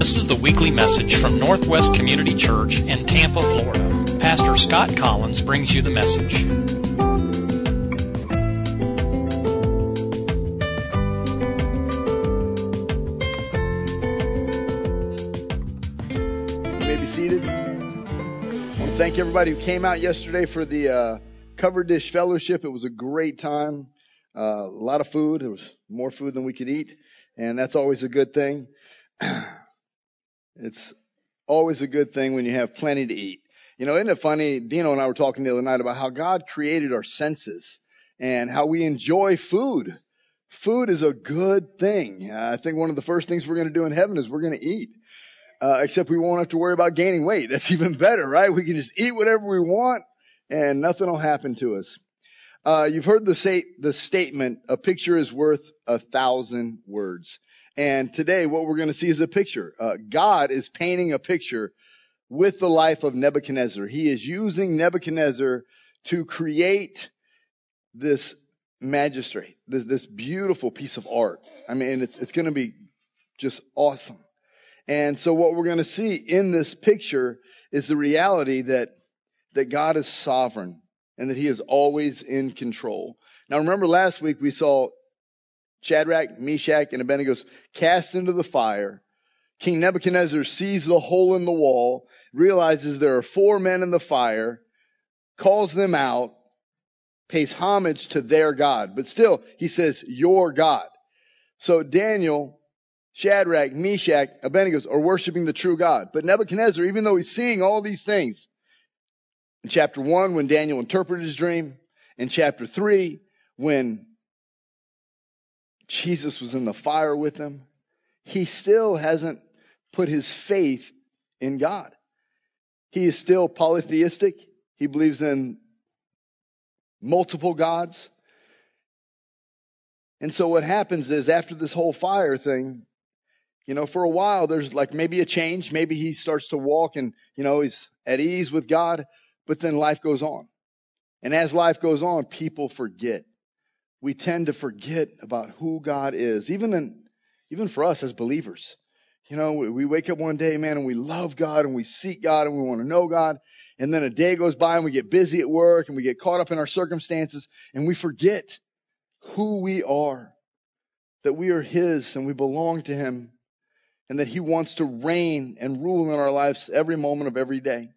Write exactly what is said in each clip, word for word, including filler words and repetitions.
This is the weekly message from Northwest Community Church in Tampa, Florida. Pastor Scott Collins brings you the message. You may be seated. I want to thank everybody who came out yesterday for the uh, Cover Dish Fellowship. It was a great time. Uh, a lot of food. There was more food than we could eat, and that's always a good thing. It's always a good thing when you have plenty to eat. You know, isn't it funny? Dino and I were talking the other night about how God created our senses and how we enjoy food. Food is a good thing. Uh, I think one of the first things we're going to do in heaven is we're going to eat. Uh, except we won't have to worry about gaining weight. That's even better, right? We can just eat whatever we want and nothing will happen to us. Uh, you've heard the say, the statement, a picture is worth a thousand words. And today what we're going to see is a picture. Uh, God is painting a picture with the life of Nebuchadnezzar. He is using Nebuchadnezzar to create this magistrate, this, this beautiful piece of art. I mean, it's, it's going to be just awesome. And so what we're going to see in this picture is the reality that, that God is sovereign and that he is always in control. Now remember last week we saw Shadrach, Meshach, and Abednego cast into the fire. King Nebuchadnezzar sees the hole in the wall, realizes there are four men in the fire, calls them out, pays homage to their God. But still, he says, your God. So Daniel, Shadrach, Meshach, Abednego are worshiping the true God. But Nebuchadnezzar, even though he's seeing all these things, in chapter one, when Daniel interpreted his dream, in chapter three, when Jesus was in the fire with him, he still hasn't put his faith in God. He is still polytheistic. He believes in multiple gods. And so what happens is after this whole fire thing, you know, for a while there's like maybe a change. Maybe he starts to walk and, you know, he's at ease with God, but then life goes on. And as life goes on, people forget. We tend to forget about who God is, even in, even for us as believers. You know, we, we wake up one day, man, and we love God and we seek God and we want to know God. And then a day goes by and we get busy at work and we get caught up in our circumstances and we forget who we are, that we are his and we belong to him and that he wants to reign and rule in our lives every moment of every day.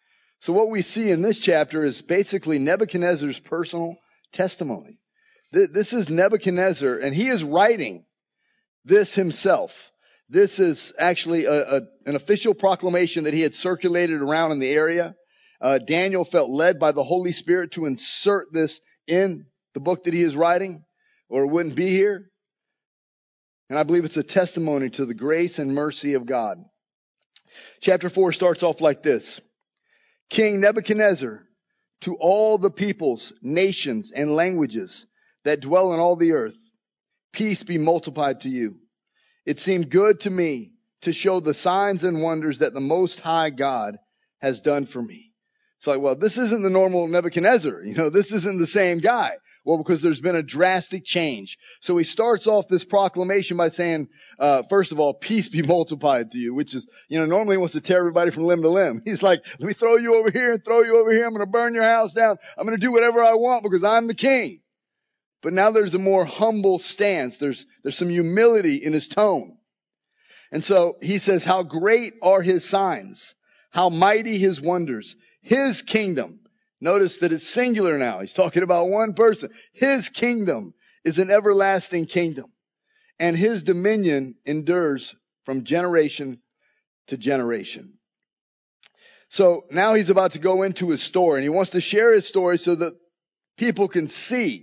So what we see in this chapter is basically Nebuchadnezzar's personal testimony. This is Nebuchadnezzar, and he is writing this himself. This is actually a, a, an official proclamation that he had circulated around in the area. Uh, Daniel felt led by the Holy Spirit to insert this in the book that he is writing, or it wouldn't be here. And I believe it's a testimony to the grace and mercy of God. Chapter four starts off like this. King Nebuchadnezzar, to all the peoples, nations, and languages that dwell in all the earth, peace be multiplied to you. It seemed good to me to show the signs and wonders that the Most High God has done for me. It's like, well, this isn't the normal Nebuchadnezzar. You know, this isn't the same guy. Well, because there's been a drastic change. So he starts off this proclamation by saying, uh, first of all, peace be multiplied to you, which is, you know, normally he wants to tear everybody from limb to limb. He's like, let me throw you over here and throw you over here. I'm going to burn your house down. I'm going to do whatever I want because I'm the king. But now there's a more humble stance. There's, there's some humility in his tone. And so he says, how great are his signs, how mighty his wonders, his kingdom. Notice that it's singular now. He's talking about one person. His kingdom is an everlasting kingdom, and his dominion endures from generation to generation. So now he's about to go into his story, and he wants to share his story so that people can see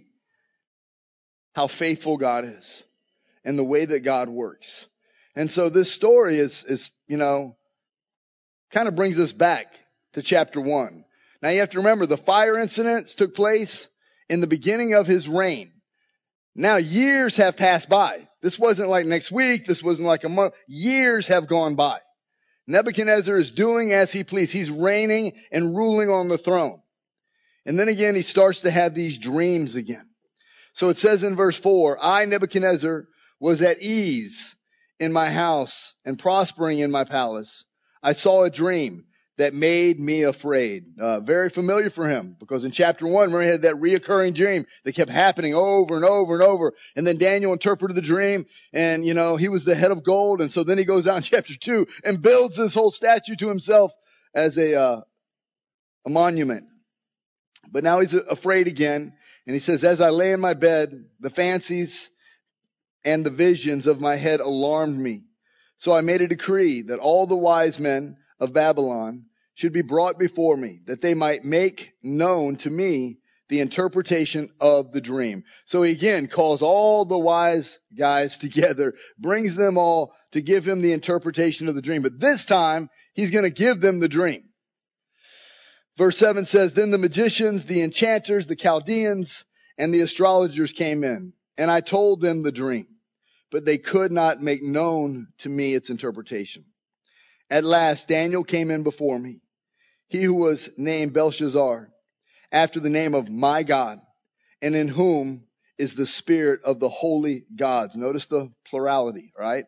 how faithful God is and the way that God works. And so this story is, is, you know, kind of brings us back to chapter one. Now you have to remember the fire incidents took place in the beginning of his reign. Now years have passed by. This wasn't like next week. This wasn't like a month. Years have gone by. Nebuchadnezzar is doing as he pleases. He's reigning and ruling on the throne. And then again, he starts to have these dreams again. So it says in verse four, I, Nebuchadnezzar, was at ease in my house and prospering in my palace. I saw a dream that made me afraid. Uh, very familiar for him, because in chapter one, remember, he had that reoccurring dream that kept happening over and over and over. And then Daniel interpreted the dream, and, you know, he was the head of gold. And so then he goes out in chapter two and builds this whole statue to himself as a, uh, a monument. But now he's afraid again. And he says, as I lay in my bed, the fancies and the visions of my head alarmed me. So I made a decree that all the wise men of Babylon should be brought before me, that they might make known to me the interpretation of the dream. So he again calls all the wise guys together, brings them all to give him the interpretation of the dream. But this time, he's going to give them the dream. Verse seven says, then the magicians, the enchanters, the Chaldeans, and the astrologers came in, and I told them the dream, but they could not make known to me its interpretation. At last, Daniel came in before me, he who was named Belshazzar, after the name of my God, and in whom is the spirit of the holy gods. Notice the plurality, right?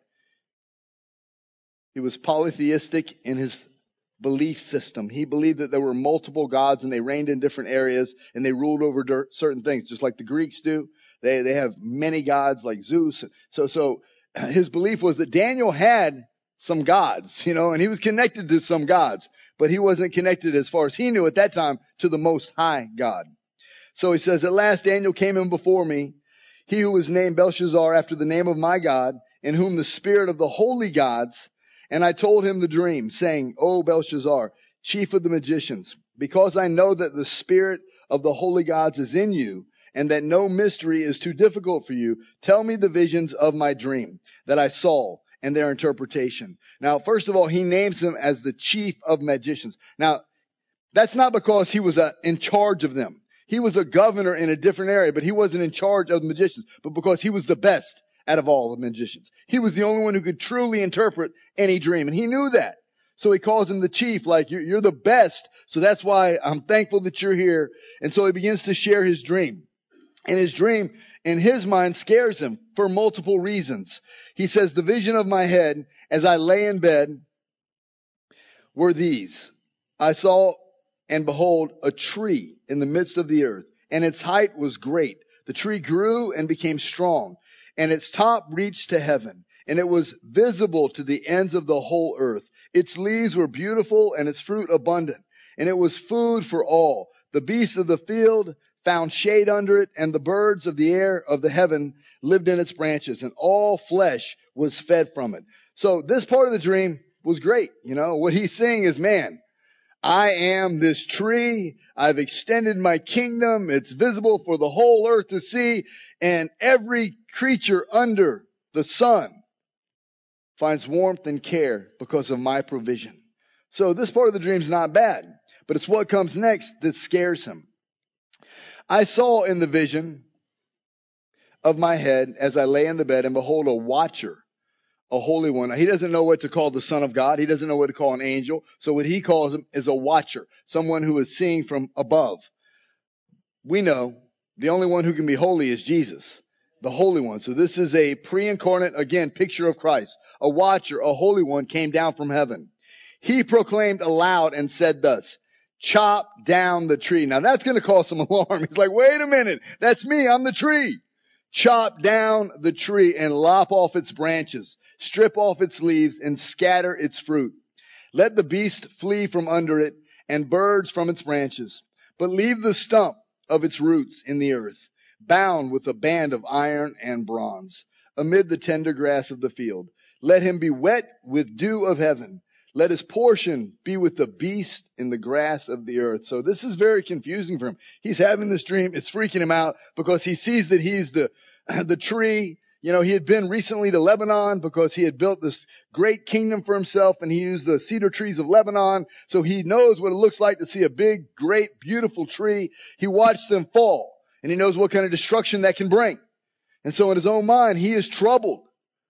He was polytheistic in his belief system. He believed that there were multiple gods and they reigned in different areas and they ruled over certain things, just like the Greeks do. They they have many gods like Zeus. So so his belief was that Daniel had some gods, you know, and he was connected to some gods, but he wasn't connected, as far as he knew at that time, to the Most High God. So he says, at last Daniel came in before me, he who was named Belshazzar after the name of my God, in whom the spirit of the holy gods. And I told him the dream, saying, O Belshazzar, chief of the magicians, because I know that the spirit of the holy gods is in you, and that no mystery is too difficult for you, tell me the visions of my dream that I saw and their interpretation. Now, first of all, he names him as the chief of magicians. Now, that's not because he was uh, in charge of them. He was a governor in a different area, but he wasn't in charge of the magicians, but because he was the best out of all the magicians. He was the only one who could truly interpret any dream, and he knew that. So he calls him the chief, like, you're, you're the best, so that's why I'm thankful that you're here. And so he begins to share his dream. And his dream, in his mind, scares him for multiple reasons. He says, the vision of my head as I lay in bed were these. I saw and behold a tree in the midst of the earth, and its height was great. The tree grew and became strong, and its top reached to heaven, and it was visible to the ends of the whole earth. Its leaves were beautiful and its fruit abundant, and it was food for all. The beasts of the field found shade under it, and the birds of the air of the heaven lived in its branches, and all flesh was fed from it. So this part of the dream was great. You know, what he's saying is, man, I am this tree. I've extended my kingdom. It's visible for the whole earth to see, and every creature under the sun finds warmth and care because of my provision. So this part of the dream is not bad, but it's what comes next that scares him. I saw in the vision of my head as I lay in the bed, and behold, a watcher, a holy one. He doesn't know what to call the Son of God. He doesn't know what to call an angel. So what he calls him is a watcher, someone who is seeing from above. We know the only one who can be holy is Jesus, the Holy One. So this is a pre-incarnate, again, picture of Christ. A watcher, a holy one, came down from heaven. He proclaimed aloud and said thus, chop down the tree. Now that's going to cause some alarm. He's like, wait a minute. That's me. I'm the tree. Chop down the tree and lop off its branches. Strip off its leaves and scatter its fruit. Let the beast flee from under it and birds from its branches. But leave the stump of its roots in the earth, bound with a band of iron and bronze, amid the tender grass of the field. Let him be wet with dew of heaven. Let his portion be with the beast in the grass of the earth. So this is very confusing for him. He's having this dream. It's freaking him out because he sees that he's the, the tree. You know, he had been recently to Lebanon because he had built this great kingdom for himself, and he used the cedar trees of Lebanon. So he knows what it looks like to see a big, great, beautiful tree. He watched them fall, and he knows what kind of destruction that can bring. And so in his own mind, he is troubled.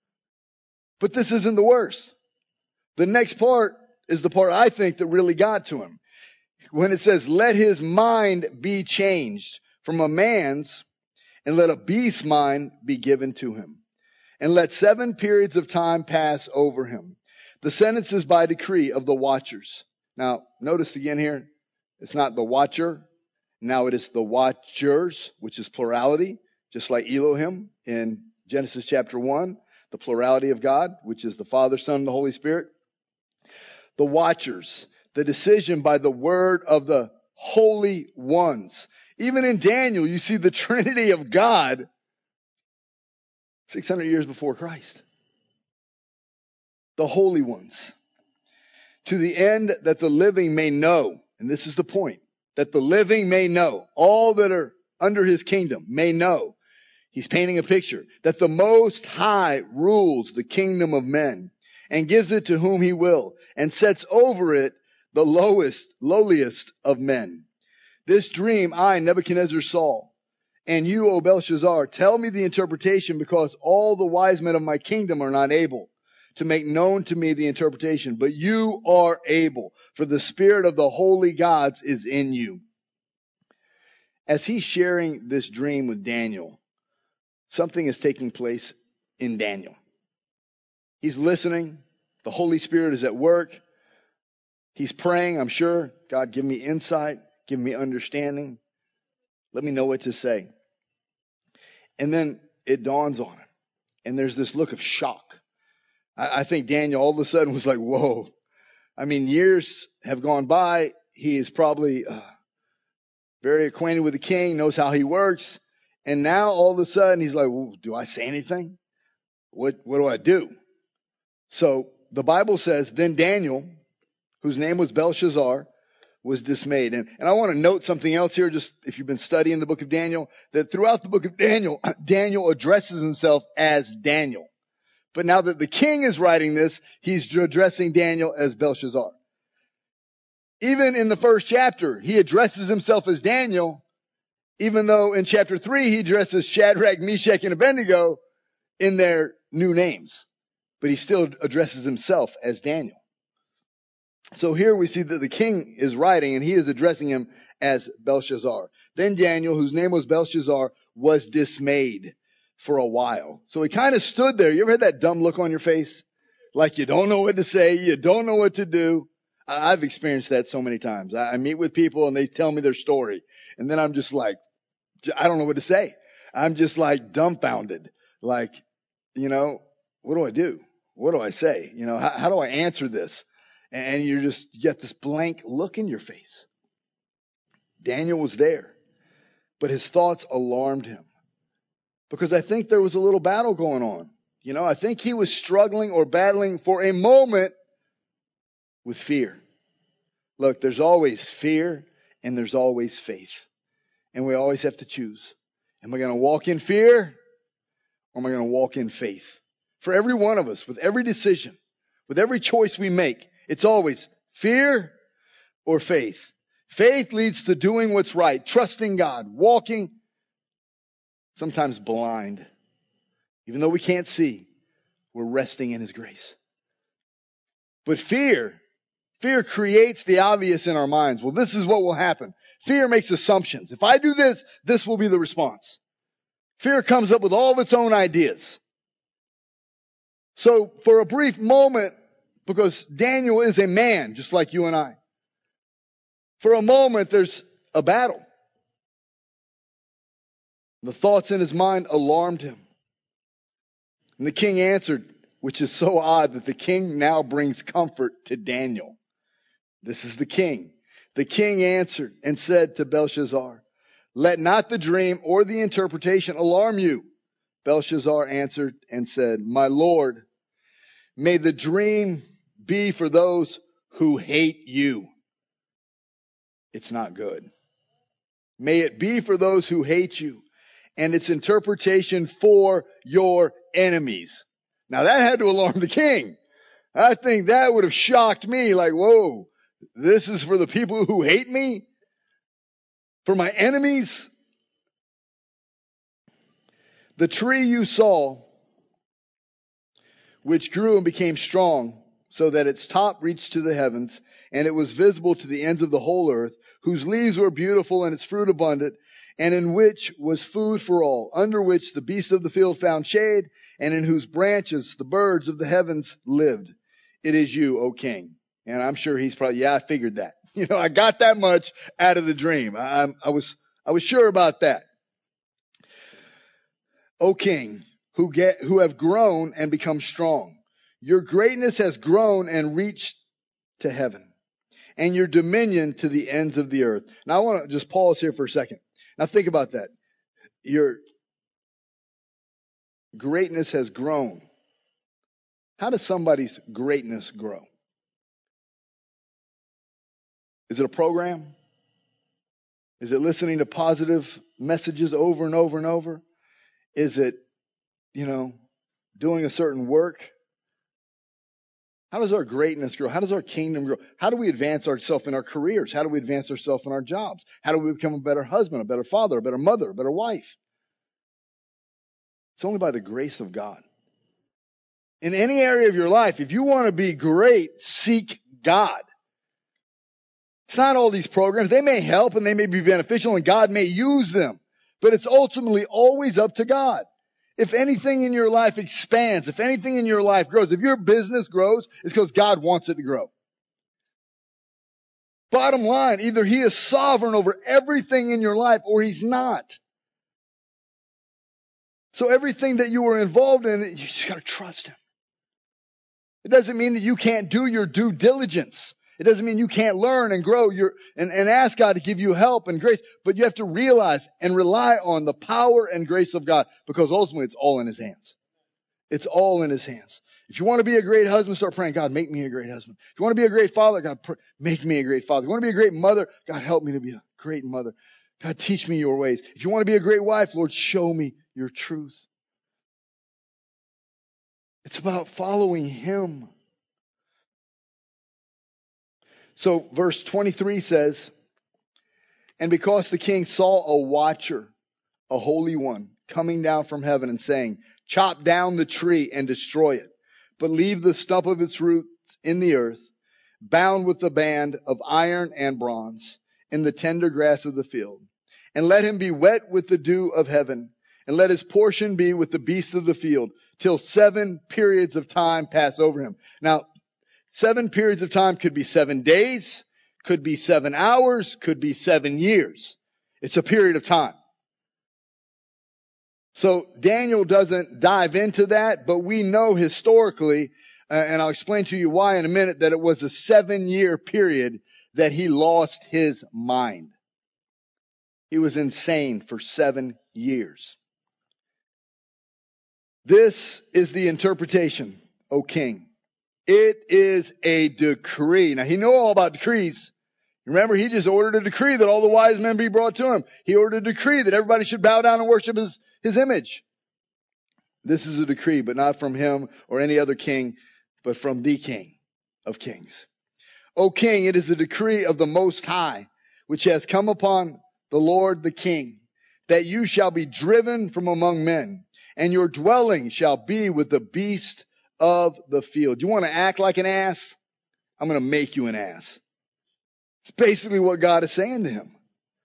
But this isn't the worst. The next part is the part I think that really got to him. When it says, let his mind be changed from a man's, and let a beast's mind be given to him. and let seven periods of time pass over him. The sentence is by decree of the watchers. Now, notice again here, it's not the watcher. Now it is the watchers, which is plurality, just like Elohim in Genesis chapter one, the plurality of God, which is the Father, Son, and the Holy Spirit. The watchers, the decision by the word of the holy ones. Even in Daniel, you see the Trinity of God six hundred years before Christ. The holy ones. To the end that the living may know, and this is the point, that the living may know, all that are under his kingdom may know. He's painting a picture that the Most High rules the kingdom of men and gives it to whom he will and sets over it the lowest, lowliest of men. This dream I, Nebuchadnezzar, saw. And you, O Belshazzar, tell me the interpretation, because all the wise men of my kingdom are not able to make known to me the interpretation. But you are able, for the spirit of the holy gods is in you. As he's sharing this dream with Daniel, something is taking place in Daniel. He's listening. The Holy Spirit is at work. He's praying, I'm sure. God, give me insight. Give me understanding. Let me know what to say. And then it dawns on him. And there's this look of shock. I, I think Daniel all of a sudden was like, whoa. I mean, years have gone by. He is probably uh, very acquainted with the king, knows how he works. And now all of a sudden he's like, well, do I say anything? What, what do I do? So the Bible says, then Daniel, whose name was Belshazzar, was dismayed. And, and I want to note something else here, just if you've been studying the book of Daniel, that throughout the book of Daniel, Daniel addresses himself as Daniel. But now that the king is writing this, he's addressing Daniel as Belshazzar. Even in the first chapter, he addresses himself as Daniel, even though in chapter three, he addresses Shadrach, Meshach, and Abednego in their new names. But he still addresses himself as Daniel. So here we see that the king is writing, and he is addressing him as Belshazzar. Then Daniel, whose name was Belshazzar, was dismayed for a while. So he kind of stood there. You ever had that dumb look on your face? Like you don't know what to say. You don't know what to do. I've experienced that so many times. I meet with people and they tell me their story. And then I'm just like, I don't know what to say. I'm just like dumbfounded. Like, you know, what do I do? What do I say? You know, how, how do I answer this? And you're just, you get this blank look in your face. Daniel was there, but his thoughts alarmed him. Because I think there was a little battle going on. You know, I think he was struggling or battling for a moment with fear. Look, there's always fear and there's always faith. And we always have to choose. Am I going to walk in fear or am I going to walk in faith? For every one of us, with every decision, with every choice we make, it's always fear or faith. Faith leads to doing what's right, trusting God, walking, sometimes blind. Even though we can't see, we're resting in His grace. But fear, fear creates the obvious in our minds. Well, this is what will happen. Fear makes assumptions. If I do this, this will be the response. Fear comes up with all of its own ideas. So for a brief moment, because Daniel is a man, just like you and I. For a moment, there's a battle. The thoughts in his mind alarmed him. And the king answered, which is so odd that the king now brings comfort to Daniel. This is the king. The king answered and said to Belshazzar, let not the dream or the interpretation alarm you. Belshazzar answered and said, my lord, may the dream be for those who hate you. It's not good. May it be for those who hate you, and its interpretation for your enemies. Now that had to alarm the king. I think that would have shocked me, like, whoa, this is for the people who hate me? For my enemies? The tree you saw, which grew and became strong, so that its top reached to the heavens, and it was visible to the ends of the whole earth, whose leaves were beautiful and its fruit abundant, and in which was food for all, under which the beasts of the field found shade, and in whose branches the birds of the heavens lived. It is you, O king. And I'm sure he's probably, yeah, I figured that. You know, I got that much out of the dream. I, I was, I was sure about that. O king, who get, who have grown and become strong. Your greatness has grown and reached to heaven, and your dominion to the ends of the earth. Now I want to just pause here for a second. Now think about that. Your greatness has grown. How does somebody's greatness grow? Is it a program? Is it listening to positive messages over and over and over? Is it, you know, doing a certain work? How does our greatness grow? How does our kingdom grow? How do we advance ourselves in our careers? How do we advance ourselves in our jobs? How do we become a better husband, a better father, a better mother, a better wife? It's only by the grace of God. In any area of your life, if you want to be great, seek God. It's not all these programs. They may help and they may be beneficial and God may use them. But it's ultimately always up to God. If anything in your life expands, if anything in your life grows, if your business grows, it's because God wants it to grow. Bottom line, either He is sovereign over everything in your life or He's not. So everything that you are involved in, you just got to trust Him. It doesn't mean that you can't do your due diligence. It doesn't mean you can't learn and grow your and, and ask God to give you help and grace. But you have to realize and rely on the power and grace of God, because ultimately it's all in His hands. It's all in His hands. If you want to be a great husband, start praying, God, make me a great husband. If you want to be a great father, God, pray, make me a great father. If you want to be a great mother, God, help me to be a great mother. God, teach me your ways. If you want to be a great wife, Lord, show me your truth. It's about following Him. So verse twenty-three says, and because the king saw a watcher, a holy one, coming down from heaven and saying, chop down the tree and destroy it, but leave the stump of its roots in the earth, bound with the band of iron and bronze, in the tender grass of the field. And let him be wet with the dew of heaven, and let his portion be with the beasts of the field, till seven periods of time pass over him. Now, seven periods of time could be seven days, could be seven hours, could be seven years. It's a period of time. So Daniel doesn't dive into that, but we know historically, uh, and I'll explain to you why in a minute, that it was a seven-year period that he lost his mind. He was insane for seven years. This is the interpretation, O king. It is a decree. Now, he knew all about decrees. Remember, he just ordered a decree that all the wise men be brought to him. He ordered a decree that everybody should bow down and worship his, his image. This is a decree, but not from him or any other king, but from the King of Kings. O king, it is a decree of the Most High, which has come upon the Lord the King, that you shall be driven from among men, and your dwelling shall be with the beast of the field. You want to act like an ass? I'm going to make you an ass. It's basically what God is saying to him.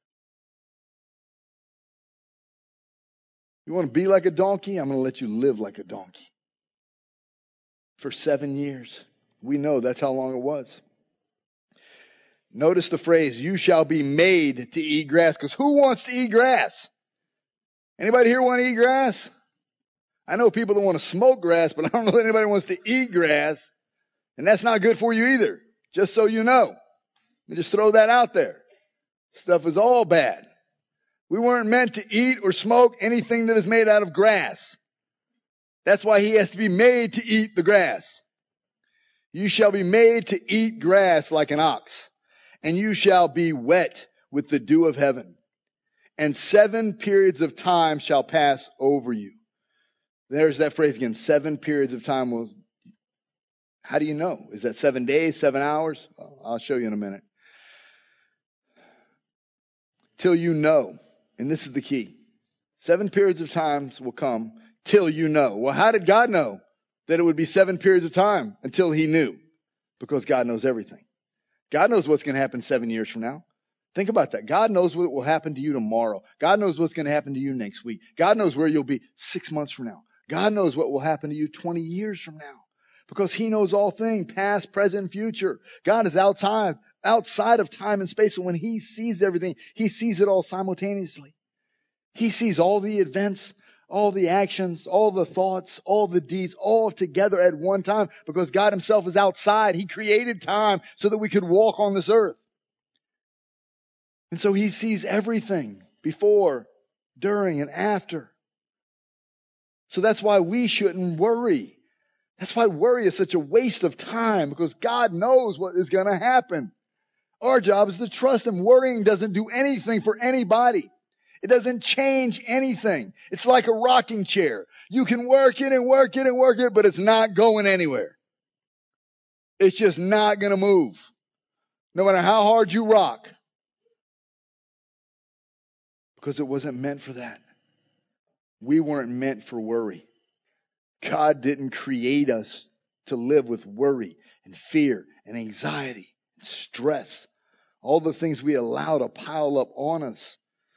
You want to be like a donkey? I'm going to let you live like a donkey. For seven years. We know that's how long it was. Notice the phrase, you shall be made to eat grass. Because who wants to eat grass? Anybody here want to eat grass? I know people that want to smoke grass, but I don't know that anybody wants to eat grass. And that's not good for you either. Just so you know. Let me just throw that out there. Stuff is all bad. We weren't meant to eat or smoke anything that is made out of grass. That's why he has to be made to eat the grass. You shall be made to eat grass like an ox, and you shall be wet with the dew of heaven. And seven periods of time shall pass over you. There's that phrase again, seven periods of time. Well, how do you know? Is that seven days, seven hours? I'll show you in a minute. Till you know, and this is the key. Seven periods of times will come till you know. Well, how did God know that it would be seven periods of time until he knew? Because God knows everything. God knows what's going to happen seven years from now. Think about that. God knows what will happen to you tomorrow. God knows what's going to happen to you next week. God knows where you'll be six months from now. God knows what will happen to you twenty years from now. Because he knows all things, past, present, future. God is outside, outside of time and space. So when he sees everything, he sees it all simultaneously. He sees all the events, all the actions, all the thoughts, all the deeds, all together at one time. Because God himself is outside. He created time so that we could walk on this earth. And so he sees everything before, during, and after. So that's why we shouldn't worry. That's why worry is such a waste of time, because God knows what is going to happen. Our job is to trust him. Worrying doesn't do anything for anybody. It doesn't change anything. It's like a rocking chair. You can work it and work it and work it, but it's not going anywhere. It's just not going to move. No matter how hard you rock. Because it wasn't meant for that. We weren't meant for worry. God didn't create us to live with worry and fear and anxiety and stress. All the things we allow to pile up on us.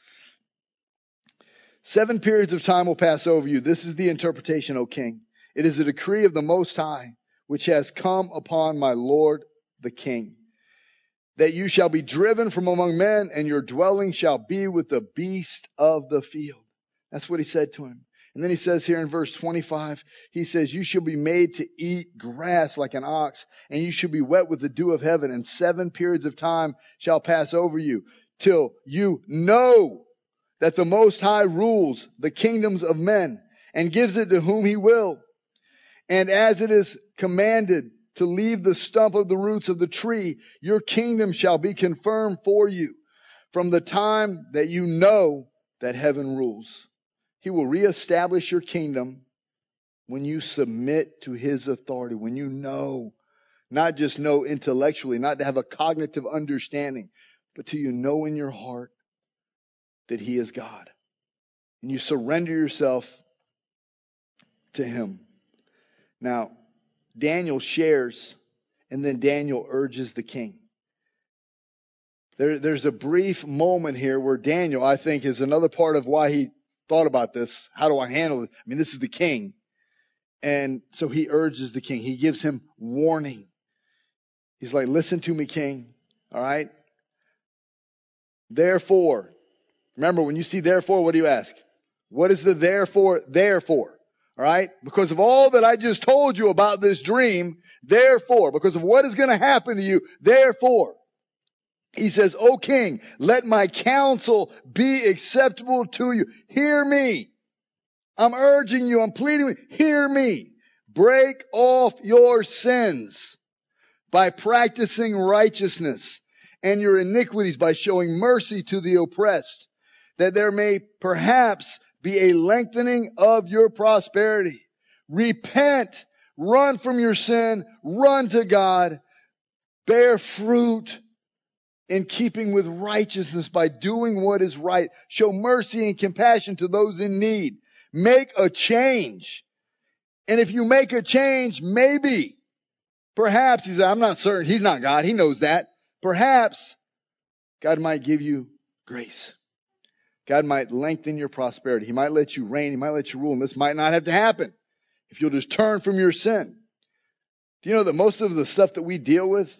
Seven periods of time will pass over you. This is the interpretation, O king. It is a decree of the Most High, which has come upon my Lord the king, that you shall be driven from among men, and your dwelling shall be with the beast of the field. That's what he said to him. And then he says here in verse twenty-five, he says, you shall be made to eat grass like an ox, and you shall be wet with the dew of heaven, and seven periods of time shall pass over you, till you know that the Most High rules the kingdoms of men, and gives it to whom he will. And as it is commanded to leave the stump of the roots of the tree, your kingdom shall be confirmed for you from the time that you know that heaven rules. He will reestablish your kingdom when you submit to his authority, when you know, not just know intellectually, not to have a cognitive understanding, but till you know in your heart that he is God. And you surrender yourself to him. Now, Daniel shares, and then Daniel urges the king. There, there's a brief moment here where Daniel, I think, is another part of why he thought about this. How do I handle it? I mean, this is the king. And so he urges the king. He gives him warning. He's like, listen to me, king. All right? Therefore, remember, when you see therefore, what do you ask? What is the therefore there for? All right? Because of all that I just told you about this dream, therefore, because of what is going to happen to you, therefore, he says, O king, let my counsel be acceptable to you. Hear me. I'm urging you. I'm pleading with you. Hear me. Break off your sins by practicing righteousness, and your iniquities by showing mercy to the oppressed, that there may perhaps be a lengthening of your prosperity. Repent. Run from your sin. Run to God. Bear fruit in keeping with righteousness by doing what is right. Show mercy and compassion to those in need. Make a change. And if you make a change, maybe, perhaps, he said, I'm not certain. He's not God. He knows that. Perhaps God might give you grace. God might lengthen your prosperity. He might let you reign. He might let you rule. And this might not have to happen if you'll just turn from your sin. Do you know that most of the stuff that we deal with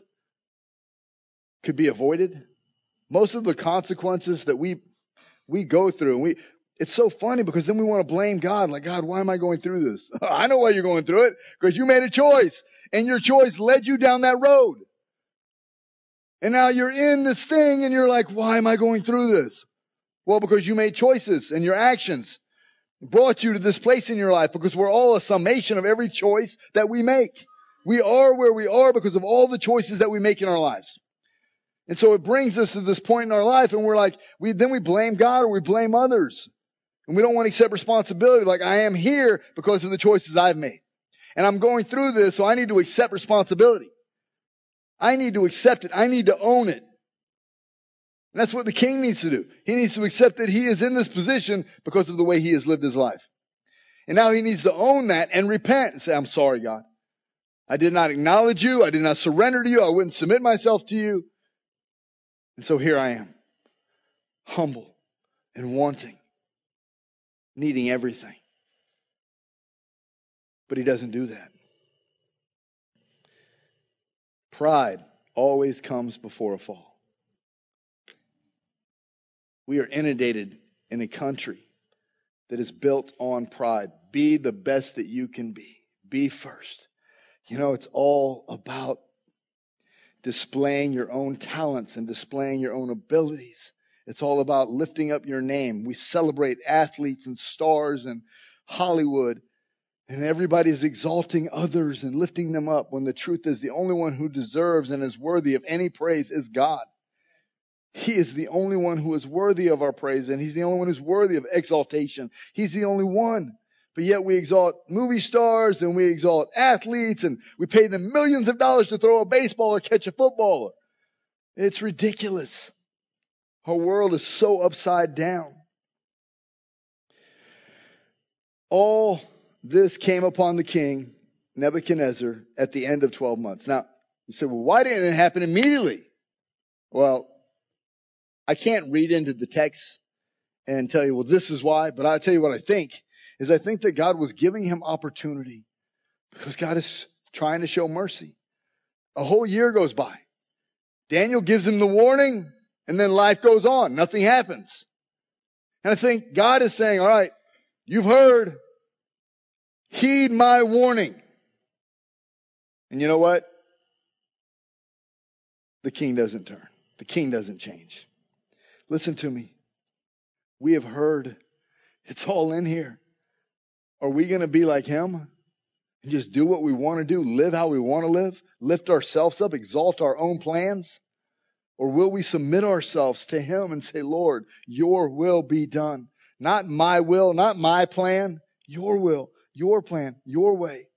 could be avoided? Most of the consequences that we we go through, and we it's so funny because then we want to blame God. Like, God, why am I going through this? I know why you're going through it, because you made a choice, and your choice led you down that road. And now you're in this thing, and you're like, why am I going through this? Well, because you made choices, and your actions brought you to this place in your life, because we're all a summation of every choice that we make. We are where we are because of all the choices that we make in our lives. And so it brings us to this point in our life, and we're like, we then we blame God or we blame others. And we don't want to accept responsibility. Like, I am here because of the choices I've made. And I'm going through this, so I need to accept responsibility. I need to accept it. I need to own it. And that's what the king needs to do. He needs to accept that he is in this position because of the way he has lived his life. And now he needs to own that and repent and say, I'm sorry, God. I did not acknowledge you. I did not surrender to you. I wouldn't submit myself to you. And so here I am. humble and wanting, needing everything. But he doesn't do that. Pride always comes before a fall. We are inundated in a country that is built on pride. Be the best that you can be. Be first. You know, it's all about displaying your own talents and displaying your own abilities. It's all about lifting up your name. We celebrate athletes and stars and Hollywood, and everybody's exalting others and lifting them up, when the truth is the only one who deserves and is worthy of any praise is God. He is the only one who is worthy of our praise, and He's the only one who's worthy of exaltation. He's the only one. But yet we exalt movie stars and we exalt athletes, and we pay them millions of dollars to throw a baseball or catch a football. It's ridiculous. Our world is so upside down. All this came upon the king, Nebuchadnezzar, at the end of twelve months. Now, you say, well, why didn't it happen immediately? Well, I can't read into the text and tell you, well, this is why, but I'll tell you what I think, is I think that God was giving him opportunity because God is trying to show mercy. A whole year goes by. Daniel gives him the warning, and then life goes on. Nothing happens. And I think God is saying, all right, you've heard. Heed my warning. And you know what? The king doesn't turn. The king doesn't change. Listen to me. We have heard. It's all in here. Are we going to be like him and just do what we want to do, live how we want to live, lift ourselves up, exalt our own plans? Or will we submit ourselves to him and say, Lord, your will be done. Not my will, not my plan, your will, your plan, your way.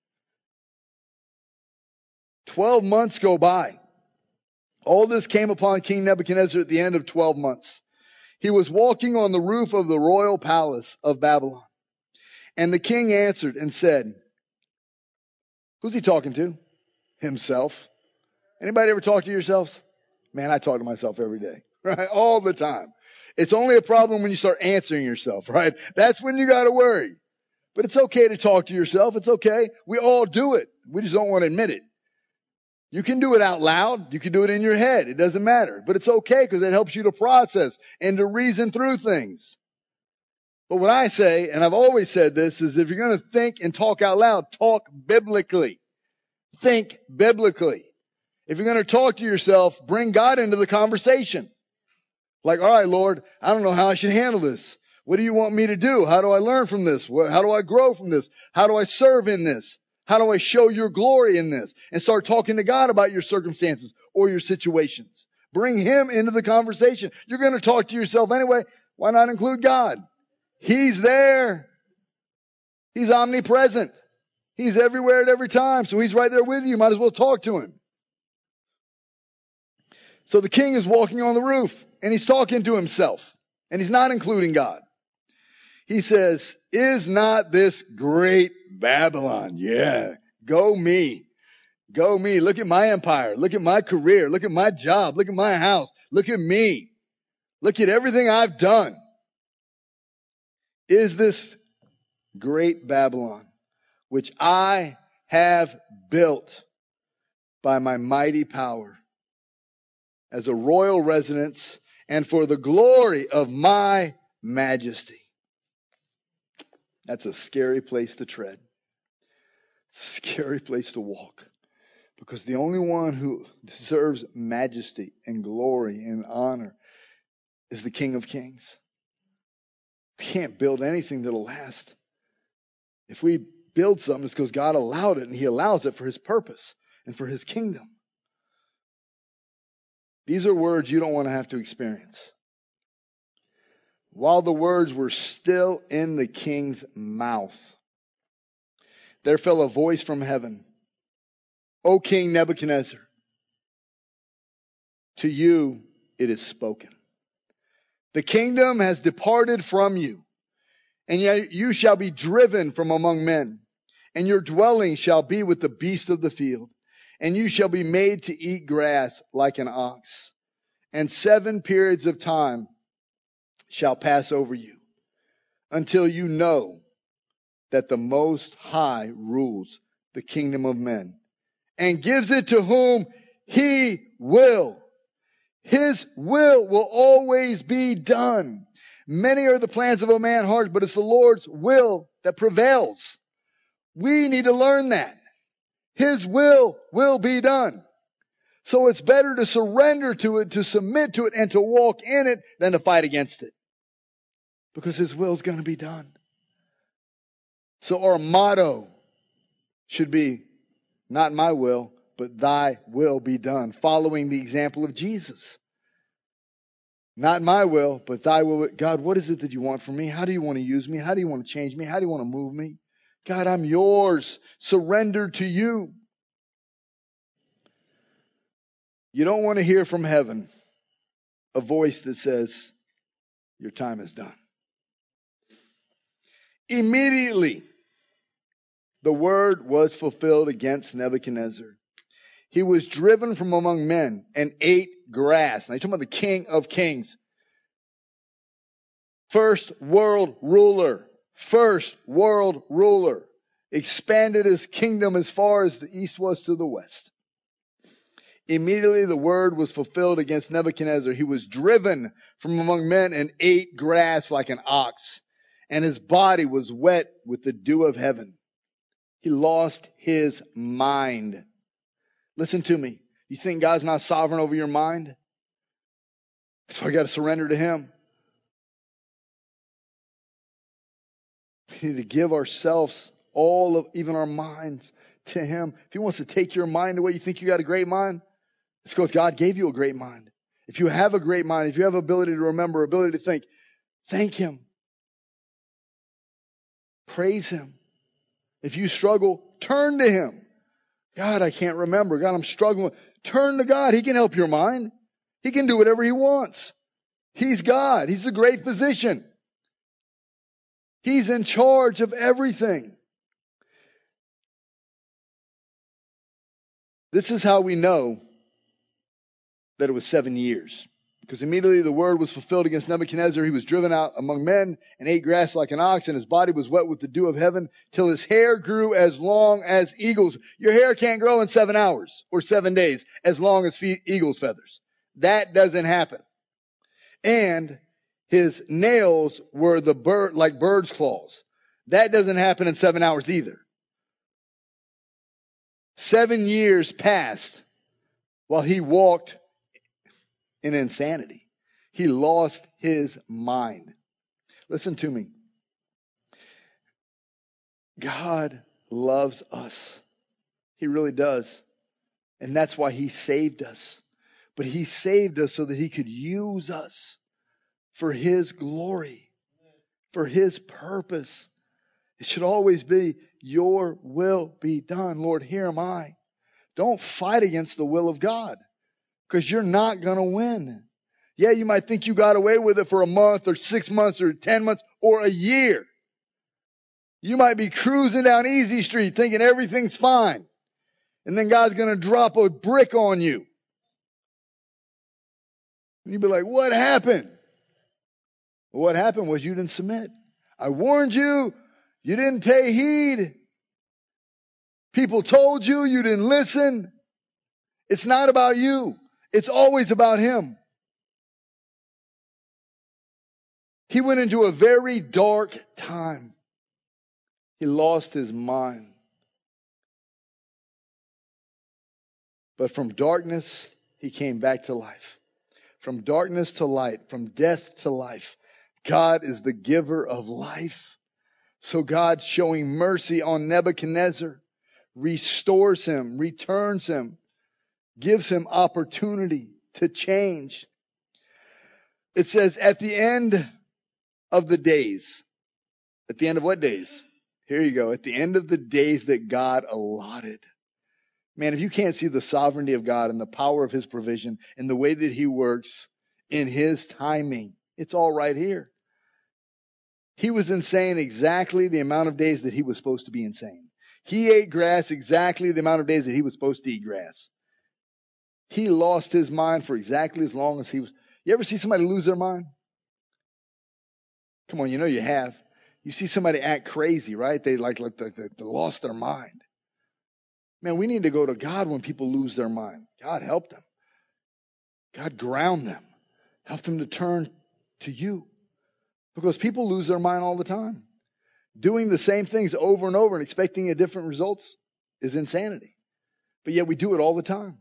Twelve months go by. All this came upon King Nebuchadnezzar at the end of twelve months. He was walking on the roof of the royal palace of Babylon. And the king answered and said, who's he talking to? Himself. Anybody ever talk to yourselves? Man, I talk to myself every day, right? All the time. It's only a problem when you start answering yourself, right? That's when you got to worry. But it's okay to talk to yourself. It's okay. We all do it. We just don't want to admit it. You can do it out loud. You can do it in your head. It doesn't matter. But it's okay because it helps you to process and to reason through things. But what I say, and I've always said this, is if you're going to think and talk out loud, talk biblically. Think biblically. If you're going to talk to yourself, bring God into the conversation. Like, all right, Lord, I don't know how I should handle this. What do you want me to do? How do I learn from this? How do I grow from this? How do I serve in this? How do I show your glory in this? And start talking to God about your circumstances or your situations. Bring him into the conversation. You're going to talk to yourself anyway. Why not include God? He's there. He's omnipresent. He's everywhere at every time. So he's right there with you. Might as well talk to him. So the king is walking on the roof and he's talking to himself and he's not including God. He says, is not this great Babylon? Yeah. Go me. Go me. Look at my empire. Look at my career. Look at my job. Look at my house. Look at me. Look at everything I've done. Is this great Babylon, which I have built by my mighty power as a royal residence and for the glory of my majesty. That's a scary place to tread. It's a scary place to walk. Because the only one who deserves majesty and glory and honor is the King of Kings. We can't build anything that'll last. If we build something, it's because God allowed it, and he allows it for his purpose and for his kingdom. These are words you don't want to have to experience. While the words were still in the king's mouth, there fell a voice from heaven. O King Nebuchadnezzar, to you it is spoken. The kingdom has departed from you, and yet you shall be driven from among men, and your dwelling shall be with the beasts of the field, and you shall be made to eat grass like an ox. And seven periods of time shall pass over you until you know that the Most High rules the kingdom of men and gives it to whom He will. His will will always be done. Many are the plans of a man's heart, but it's the Lord's will that prevails. We need to learn that. His will will be done. So it's better to surrender to it, to submit to it, and to walk in it than to fight against it. Because His will is going to be done. So our motto should be, not my will, but Thy will be done. Following the example of Jesus. Not my will, but Thy will. God, what is it that you want from me? How do you want to use me? How do you want to change me? How do you want to move me? God, I'm yours. Surrender to you. You don't want to hear from heaven a voice that says, your time is done. Immediately, the word was fulfilled against Nebuchadnezzar. He was driven from among men and ate grass. Now you're talking about the King of Kings. First world ruler. First world ruler. Expanded his kingdom as far as the east was to the west. Immediately the word was fulfilled against Nebuchadnezzar. He was driven from among men and ate grass like an ox. And his body was wet with the dew of heaven. He lost his mind. Listen to me. You think God's not sovereign over your mind? So I got to surrender to Him. We need to give ourselves, all of, even our minds, to Him. If He wants to take your mind away, you think you got a great mind? It's because God gave you a great mind. If you have a great mind, if you have ability to remember, ability to think, thank Him. Praise Him. If you struggle, turn to Him. God, I can't remember. God, I'm struggling. Turn to God. He can help your mind. He can do whatever He wants. He's God. He's the great physician. He's in charge of everything. This is how we know that it was seven years. Because immediately the word was fulfilled against Nebuchadnezzar. He was driven out among men and ate grass like an ox, and his body was wet with the dew of heaven till his hair grew as long as eagles. Your hair can't grow in seven hours or seven days as long as fe- eagle's feathers. That doesn't happen. And his nails were the bird, like bird's claws. That doesn't happen in seven hours either. Seven years passed while he walked in insanity. He lost his mind. Listen to me. God loves us. He really does. And that's why He saved us. But He saved us so that He could use us for His glory, for His purpose. It should always be, your will be done. Lord, here am I. Don't fight against the will of God. Because you're not going to win. Yeah, you might think you got away with it for a month or six months or ten months or a year. You might be cruising down Easy Street thinking everything's fine. And then God's going to drop a brick on you. And you'd be like, what happened? Well, what happened was you didn't submit. I warned you. You didn't pay heed. People told you. You didn't listen. It's not about you. It's always about Him. He went into a very dark time. He lost his mind. But from darkness, he came back to life. From darkness to light, from death to life. God is the giver of life. So God, showing mercy on Nebuchadnezzar, restores him, returns him, gives him opportunity to change. It says at the end of the days. At the end of what days? Here you go. At the end of the days that God allotted. Man, if you can't see the sovereignty of God and the power of His provision and the way that He works in His timing, it's all right here. He was insane exactly the amount of days that he was supposed to be insane. He ate grass exactly the amount of days that he was supposed to eat grass. He lost his mind for exactly as long as he was. You ever see somebody lose their mind? Come on, you know you have. You see somebody act crazy, right? They like, like they, they lost their mind. Man, we need to go to God when people lose their mind. God, help them. God, ground them. Help them to turn to you. Because people lose their mind all the time. Doing the same things over and over and expecting a different results is insanity. But yet we do it all the time.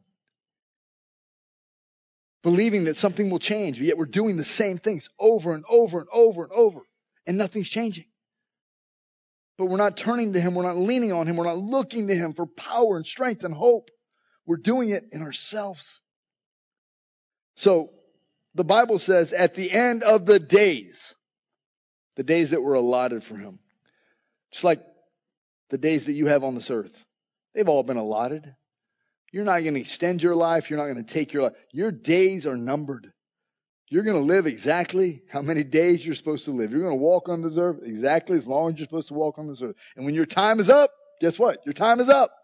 Believing that something will change, but yet we're doing the same things over and over and over and over. And nothing's changing. But we're not turning to Him. We're not leaning on Him. We're not looking to Him for power and strength and hope. We're doing it in ourselves. So the Bible says at the end of the days, the days that were allotted for Him, just like the days that you have on this earth, they've all been allotted. You're not going to extend your life. You're not going to take your life. Your days are numbered. You're going to live exactly how many days you're supposed to live. You're going to walk on this earth exactly as long as you're supposed to walk on this earth. And when your time is up, guess what? Your time is up.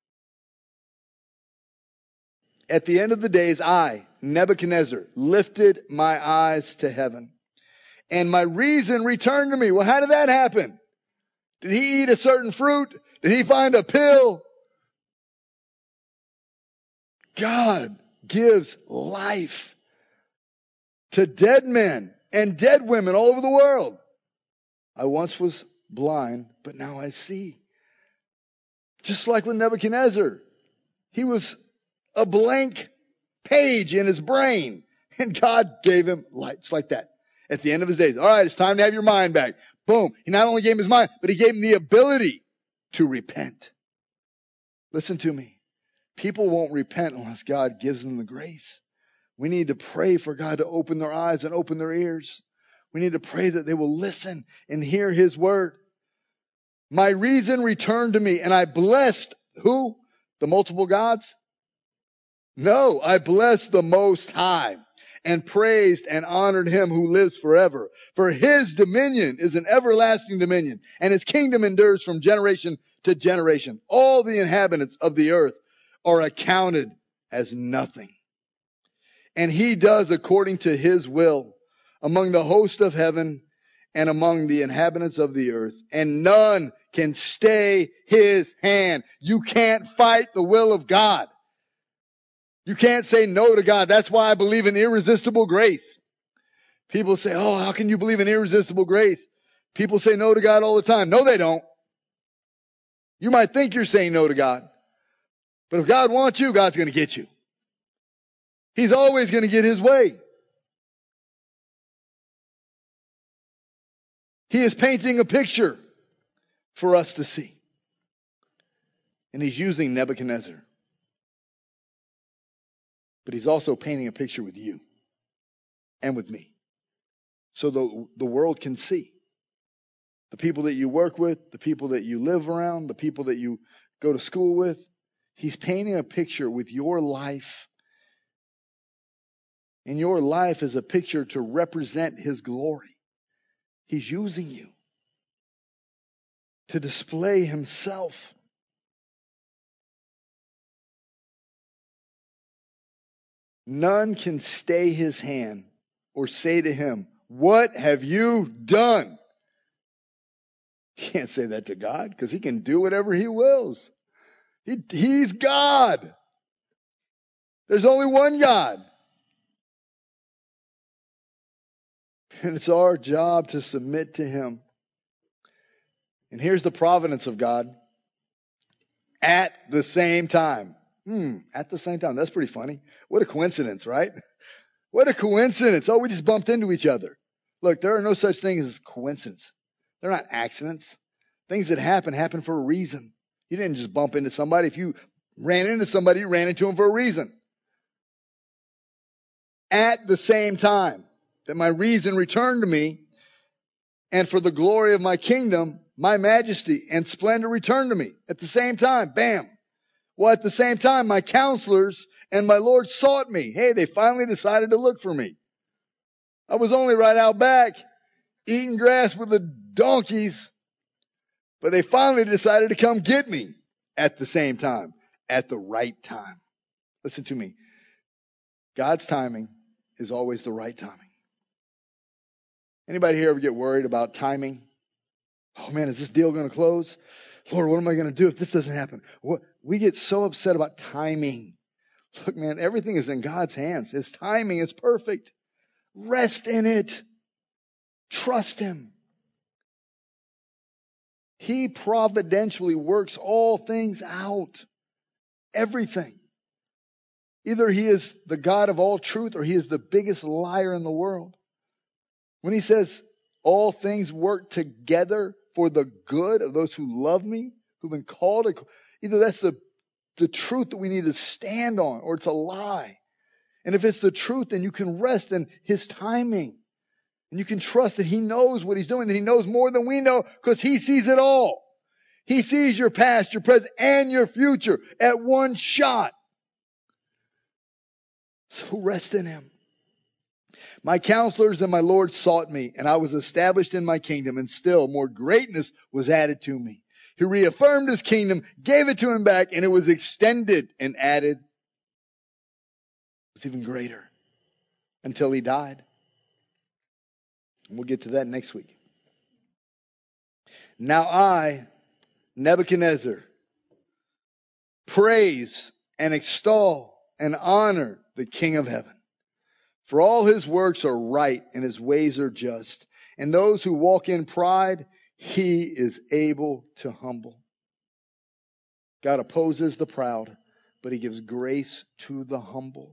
At the end of the days, I, Nebuchadnezzar, lifted my eyes to heaven, and my reason returned to me. Well, how did that happen? Did he eat a certain fruit? Did he find a pill? God gives life to dead men and dead women all over the world. I once was blind, but now I see. Just like with Nebuchadnezzar, he was a blank page in his brain, and God gave him light. Just like that. At the end of his days, all right, it's time to have your mind back. Boom. He not only gave him his mind, but he gave him the ability to repent. Listen to me. People won't repent unless God gives them the grace. We need to pray for God to open their eyes and open their ears. We need to pray that they will listen and hear His word. My reason returned to me, and I blessed who? The multiple gods? No, I blessed the Most High and praised and honored Him who lives forever. For His dominion is an everlasting dominion, and His kingdom endures from generation to generation. All the inhabitants of the earth are accounted as nothing. And He does according to His will among the host of heaven and among the inhabitants of the earth. And none can stay His hand. You can't fight the will of God. You can't say no to God. That's why I believe in irresistible grace. People say, oh, how can you believe in irresistible grace? People say no to God all the time. No, they don't. You might think you're saying no to God. But if God wants you, God's going to get you. He's always going to get His way. He is painting a picture for us to see. And He's using Nebuchadnezzar. But He's also painting a picture with you and with me. So the, the world can see. The people that you work with, the people that you live around, the people that you go to school with. He's painting a picture with your life. And your life is a picture to represent His glory. He's using you to display Himself. None can stay His hand or say to Him, what have you done? You can't say that to God because He can do whatever He wills. He, he's God. There's only one God. And it's our job to submit to Him. And here's the providence of God. At the same time. Hmm, at the same time. That's pretty funny. What a coincidence, right? What a coincidence. Oh, we just bumped into each other. Look, there are no such things as coincidence. They're not accidents. Things that happen, happen for a reason. You didn't just bump into somebody. If you ran into somebody, you ran into them for a reason. At the same time that my reason returned to me, and for the glory of my kingdom, my majesty and splendor returned to me. At the same time, bam. Well, at the same time, my counselors and my Lord sought me. Hey, they finally decided to look for me. I was only right out back, eating grass with the donkeys, but they finally decided to come get me at the same time, at the right time. Listen to me. God's timing is always the right timing. Anybody here ever get worried about timing? Oh man, is this deal going to close? Lord, what am I going to do if this doesn't happen? What? We get so upset about timing. Look, man, everything is in God's hands. His timing is perfect. Rest in it. Trust Him. He providentially works all things out. Everything. Either He is the God of all truth or He is the biggest liar in the world. When He says all things work together for the good of those who love me, who've been called, either that's the, the truth that we need to stand on or it's a lie. And if it's the truth, then you can rest in His timing. And you can trust that He knows what He's doing, that He knows more than we know because He sees it all. He sees your past, your present, and your future at one shot. So rest in Him. My counselors and my Lord sought me, and I was established in my kingdom, and still more greatness was added to me. He reaffirmed His kingdom, gave it to Him back, and it was extended and added. It was even greater until He died. And we'll get to that next week. Now I, Nebuchadnezzar, praise and extol and honor the King of heaven. For all His works are right and His ways are just. And those who walk in pride, He is able to humble. God opposes the proud, but He gives grace to the humble.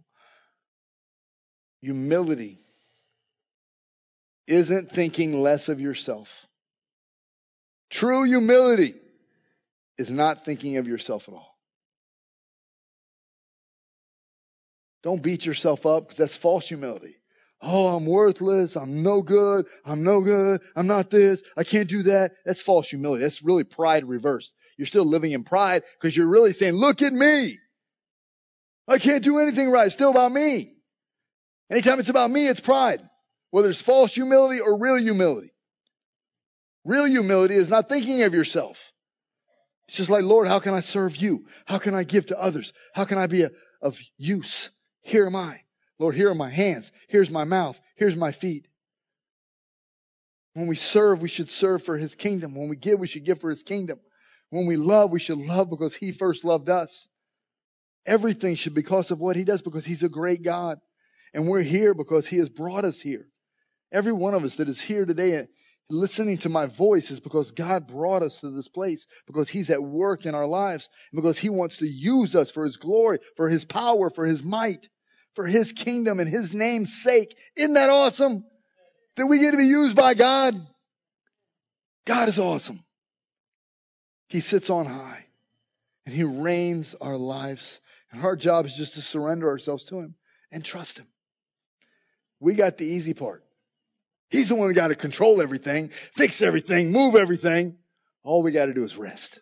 Humility isn't thinking less of yourself. True humility is not thinking of yourself at all. Don't beat yourself up because that's false humility. Oh, I'm worthless. I'm no good. I'm no good. I'm not this. I can't do that. That's false humility. That's really pride reversed. You're still living in pride because you're really saying, look at me. I can't do anything right. It's still about me. Anytime it's about me, it's pride. Whether it's false humility or real humility. Real humility is not thinking of yourself. It's just like, Lord, how can I serve you? How can I give to others? How can I be a, of use? Here am I. Lord, here are my hands. Here's my mouth. Here's my feet. When we serve, we should serve for His kingdom. When we give, we should give for His kingdom. When we love, we should love because He first loved us. Everything should be because of what He does, because He's a great God. And we're here because He has brought us here. Every one of us that is here today listening to my voice is because God brought us to this place, because He's at work in our lives, and because He wants to use us for His glory, for His power, for His might, for His kingdom and His name's sake. Isn't that awesome? That we get to be used by God. God is awesome. He sits on high and He reigns our lives. And our job is just to surrender ourselves to Him and trust Him. We got the easy part. He's the one who got to control everything, fix everything, move everything. All we got to do is rest.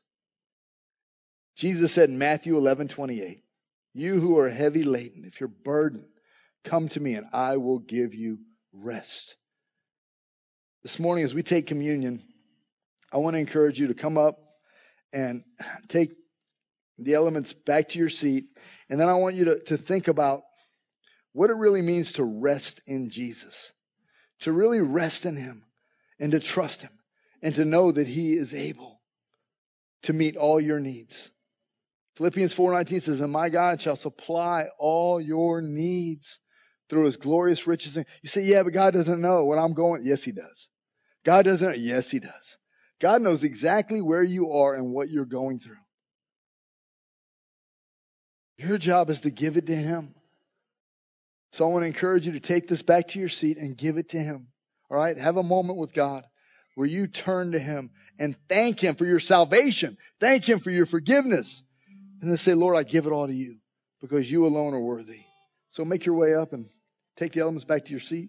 Jesus said in Matthew eleven twenty-eight, you who are heavy laden, if you're burdened, come to me and I will give you rest. This morning as we take communion, I want to encourage you to come up and take the elements back to your seat. And then I want you to, to think about what it really means to rest in Jesus. To really rest in Him and to trust Him and to know that He is able to meet all your needs. Philippians four nineteen says, and my God shall supply all your needs through His glorious riches. You say, yeah, but God doesn't know what I'm going. Yes, He does. God doesn't. Yes, He does. God knows exactly where you are and what you're going through. Your job is to give it to Him. So I want to encourage you to take this back to your seat and give it to Him. All right? Have a moment with God where you turn to Him and thank Him for your salvation. Thank Him for your forgiveness. And then say, Lord, I give it all to you because you alone are worthy. So make your way up and take the elements back to your seat.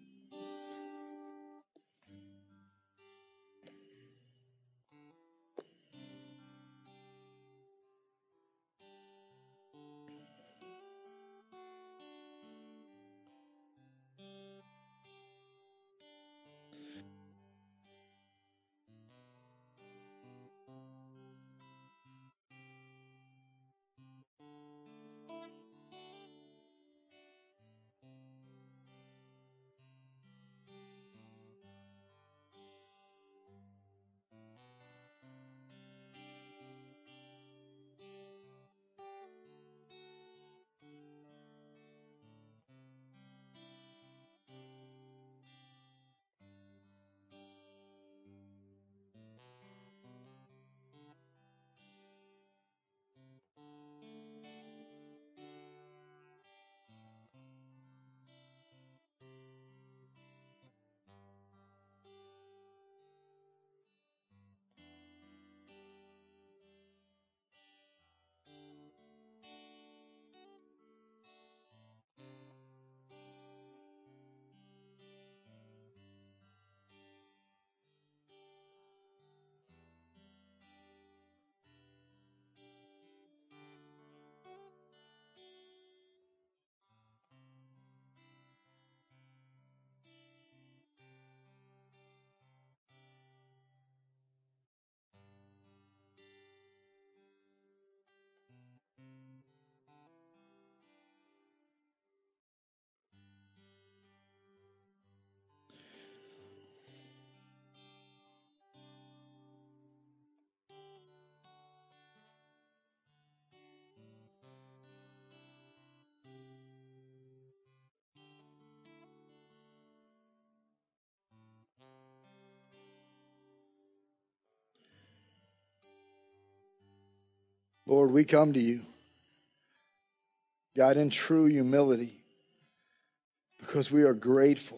Lord, we come to you, God, in true humility, because we are grateful.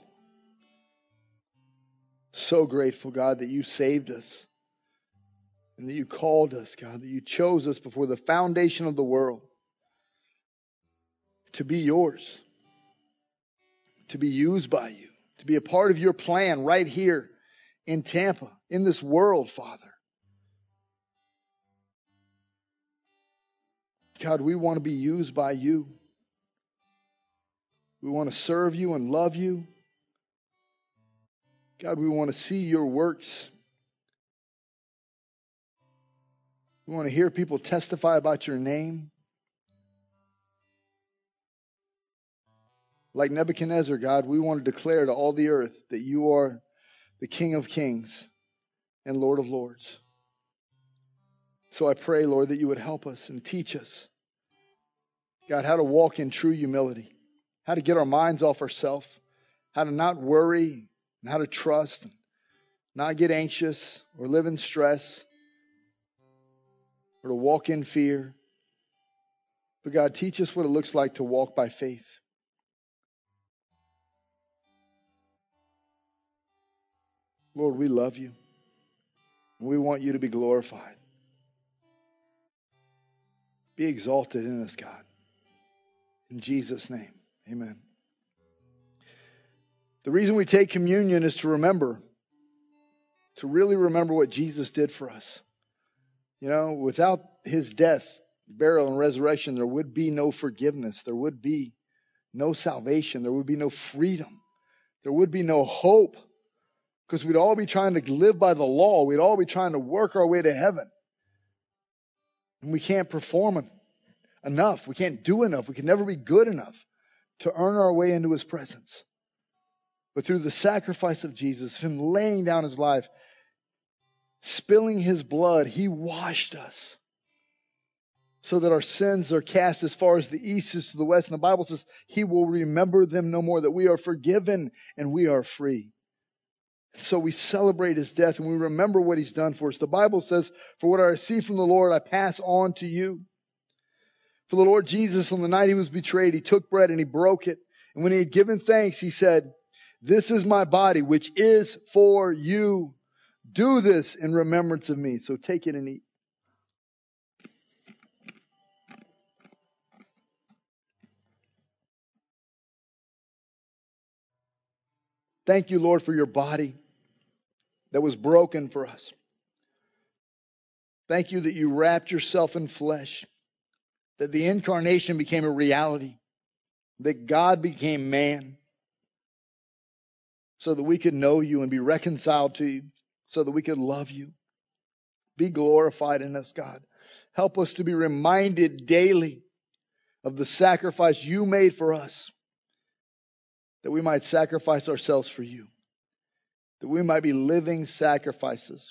So grateful, God, that you saved us and that you called us, God, that you chose us before the foundation of the world to be yours, to be used by you, to be a part of your plan right here in Tampa, in this world, Father. God, we want to be used by you. We want to serve you and love you. God, we want to see your works. We want to hear people testify about your name. Like Nebuchadnezzar, God, we want to declare to all the earth that you are the King of Kings and Lord of Lords. So I pray, Lord, that you would help us and teach us, God, how to walk in true humility, how to get our minds off ourselves, how to not worry, and how to trust, and not get anxious or live in stress, or to walk in fear. But God, teach us what it looks like to walk by faith. Lord, we love you. And we want you to be glorified. Be exalted in us, God. In Jesus' name, amen. The reason we take communion is to remember, to really remember what Jesus did for us. You know, without his death, burial, and resurrection, there would be no forgiveness. There would be no salvation. There would be no freedom. There would be no hope. Because we'd all be trying to live by the law. We'd all be trying to work our way to heaven. And we can't perform enough. We can't do enough. We can never be good enough to earn our way into his presence. But through the sacrifice of Jesus, him laying down his life, spilling his blood, he washed us so that our sins are cast as far as the east is to the west. And the Bible says he will remember them no more, that we are forgiven and we are free. So we celebrate his death and we remember what he's done for us. The Bible says, for what I received from the Lord, I pass on to you. For the Lord Jesus, on the night he was betrayed, he took bread and he broke it. And when he had given thanks, he said, this is my body, which is for you. Do this in remembrance of me. So take it and eat. Thank you, Lord, for your body that was broken for us. Thank you that you wrapped yourself in flesh, that the incarnation became a reality, that God became man so that we could know you and be reconciled to you, so that we could love you. Be glorified in us, God. Help us to be reminded daily of the sacrifice you made for us, that we might sacrifice ourselves for you, that we might be living sacrifices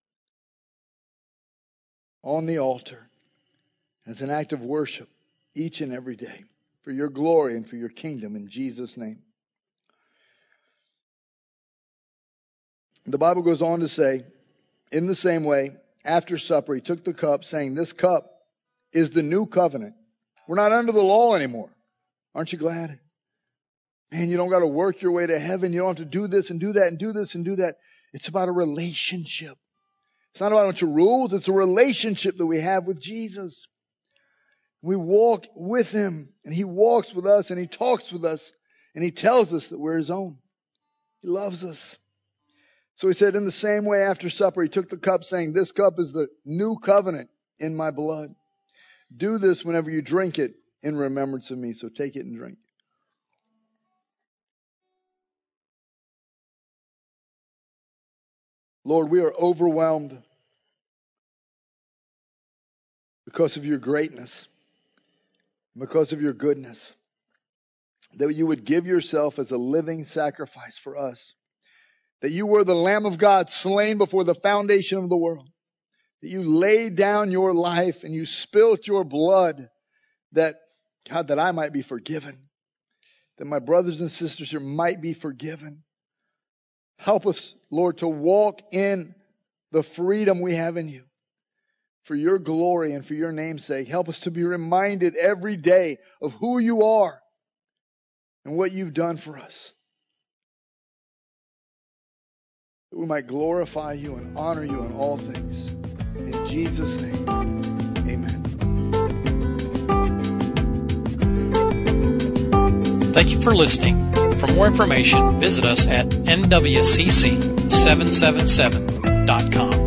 on the altar as an act of worship each and every day for your glory and for your kingdom in Jesus' name. The Bible goes on to say, in the same way, after supper, he took the cup, saying, this cup is the new covenant. We're not under the law anymore. Aren't you glad? Man, you don't got to work your way to heaven. You don't have to do this and do that and do this and do that. It's about a relationship. It's not about a bunch of rules. It's a relationship that we have with Jesus. We walk with him and he walks with us and he talks with us and he tells us that we're his own. He loves us. So he said, in the same way after supper, he took the cup saying, this cup is the new covenant in my blood. Do this whenever you drink it in remembrance of me. So take it and drink. Lord, we are overwhelmed because of your greatness, because of your goodness, that you would give yourself as a living sacrifice for us, that you were the Lamb of God slain before the foundation of the world, that you laid down your life and you spilt your blood, that, God, that I might be forgiven, that my brothers and sisters here might be forgiven. Help us, Lord, to walk in the freedom we have in you, for your glory and for your name's sake. Help us to be reminded every day of who you are and what you've done for us. That we might glorify you and honor you in all things. In Jesus' name, amen. Thank you for listening. For more information, visit us at N W C C seven seven seven dot com.